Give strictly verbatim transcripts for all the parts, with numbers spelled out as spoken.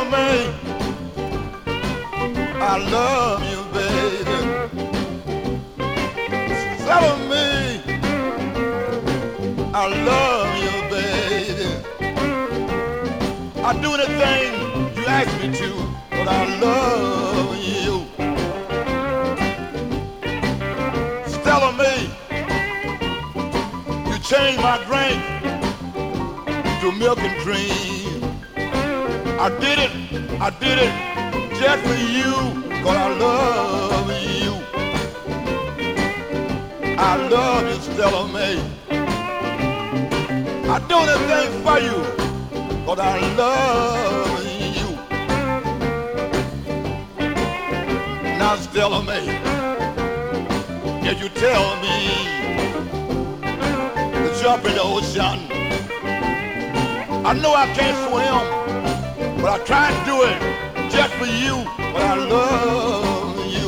Stella May, I love you, baby. Stella May, I love you, baby. I'd do anything you ask me to, but I love you. Stella May, you changed my drink to milk and cream. I did it, I did it just for you, 'cause I love you. I love you, Stella May. I do anything for you, 'cause I love you. Now, Stella May, can you tell me to jump in the ocean? I know I can't swim, but I try to do it just for you. But I love you.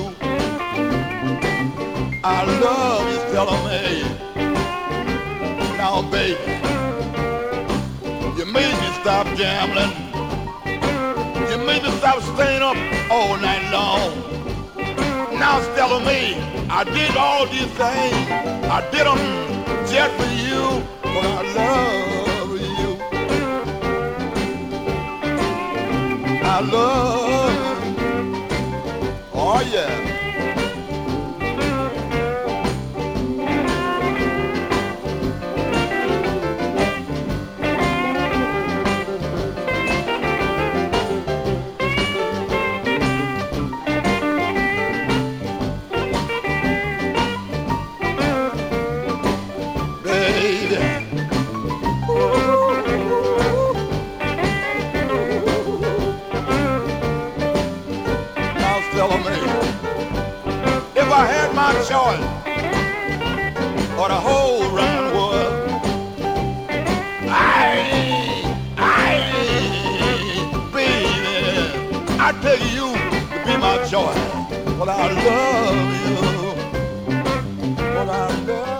I love you, Stella May. Now, baby, you made me stop gambling. You made me stop staying up all night long. Now, Stella May, I did all these things. I did them just for you. But I love you. I love you. Oh, yeah. If I had my choice for the whole round world, I, I, baby, I take you to be my choice. But I love you. But I love you.